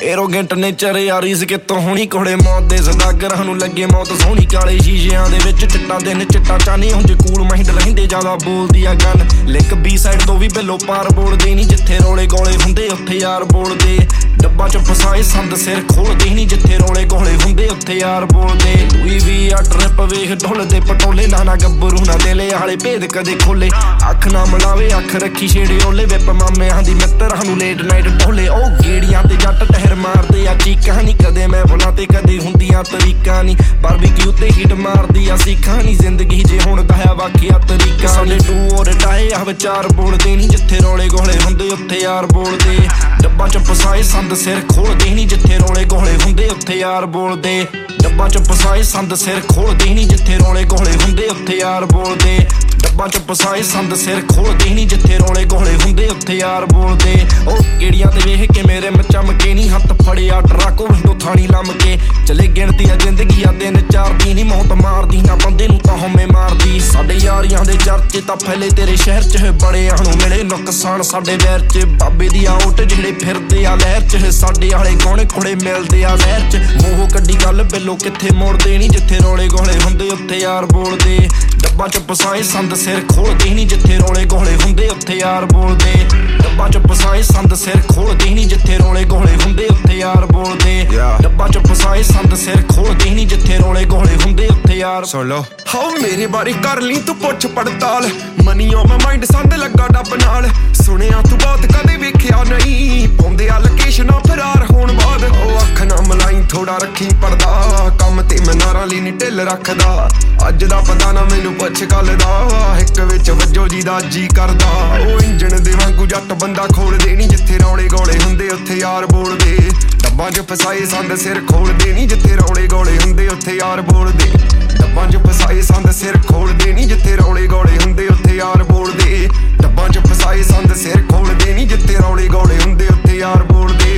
arrogant nature यारी इस कितों होनी कोड़े मौत दे सदागरां नूं लगे मौत सोहनी काले शीशियां दे विच चिट्टा दिन चिट्टा चानी हुंजे कूल माइंड रहिंदे ज्यादा बोलदी आ गन लिक बी साइड तो भी बिलो पार बोलदे नहीं जिथे रोले गोले हुंदे उत्थे यार बोलदे डब्बा च फसाए संद सिर खोलदे नहीं जिथे रोले गोले हुंदे उत्थे यार बोलदे लुई वी आ ट्रिप वेख ढोलदे पटोले नाना गब्बरू ना दिले आले भेद कदे खोले अख ना मिलावे अख रखी छेड़े ओले विप मामियां दी मित्तरां नूं लेट नाइट ढोले ओ गेड़ियां ते जट टहर मारदे आ चीकां नी कदे मैं भुला ते कदे हुंदियां तरीकां नी बारबेक्यू ते हिट मारदी आ सीखां नी जिंदगी जे हुण दया वाकिया तरीका साडे टू और डाए आ विचार बोलदे नी जिथे रोले गोले हुंदे उत्थे यार बोलदे डब्बा च फसाए संद सिर खोलदे नी जिथे रोले गोले हुंदे उत्थे यार बोलदे डब्बा च फसाए संद सिर खोलदे नी जिथे रोले गोले हुंदे उत्थे यार बोलदे डब्बा च फसाए संद सिर खोलदे नी जिथे रोले गोले हुंदे उत्थे यार बोलदे ओ गेड़ियां ते वेख के मेरे चमके नी हत्थ फड़िया ट्रक विंडो थानी लमके चले गिणती आ जिंदगी आ दिन चार दी नी मौत मारदी ना बंदे नूं तां हमें मारदी साडे यारियां दे चर्चे तां फैले तेरे शहर च बड़े आणू मिले नुकसान साडे वैर च बाबे दी आउट जेड़े फिरदे आ लहर च साडे आले गौणे कुड़े मिलदे आ लहर च मोह कड्डी गल बिलो किथे मोड़दे नी जिथे रोले गोले हुंदे उत्थे यार बोलदे डब्बा च फसाए संद सिर खोलदे नी जिथे रोले गोले हुंदे उत्थे यार बोलदे डब्बा च फसाए संद सिर खोलदे नी जिथे रोले गोले हुंदे उत्थे यार बोलदे डब्बा च फसाए संद सिर खोलदे नी जिथे रोले गोले हुंदे उत्थे यार सुन लो हाओ मेरे बारे कर ली तू पुछ पड़ताल मनी ऑन माई माइंड संद लगा डब नाल सुनिया तू बहुत कदे वेखिया नहीं पाउंदे आ लोकेशनां फरार होण बाद ओ अख ना मलाई थोड़ा रखी पर्दा कम ते मैं नारां ली नी ढिल रखदा अज दा पता ना मैनू पुछ कल दा हिक विच वजो जी दा जी करदा ओ इंजन दे वांगू जट बंदा खोलदे नी जिथे रोले गोले हुंदे उत्थे यार बोलदे डब्बां च फसाए संद सिर खोलदे नी जिथे रोले गोले हुंदे उत्थे यार बोलदे डब्बां च फसाए संद सिर खोलदे नी जिथे रोले गोले हुंदे उत्थे यार बोलदे डब्बां च फसाए संद सिर खोलदे नी जिथे रोले गोले हुंदे उत्थे यार बोलदे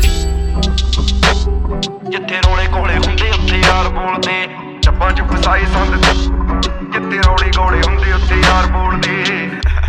जिथे रोले गोले हुंदे उत्थे यार बोलदे डब्बां च फसाए संद जिथे रोले गोले हुंदे उत्थे यार बोलदे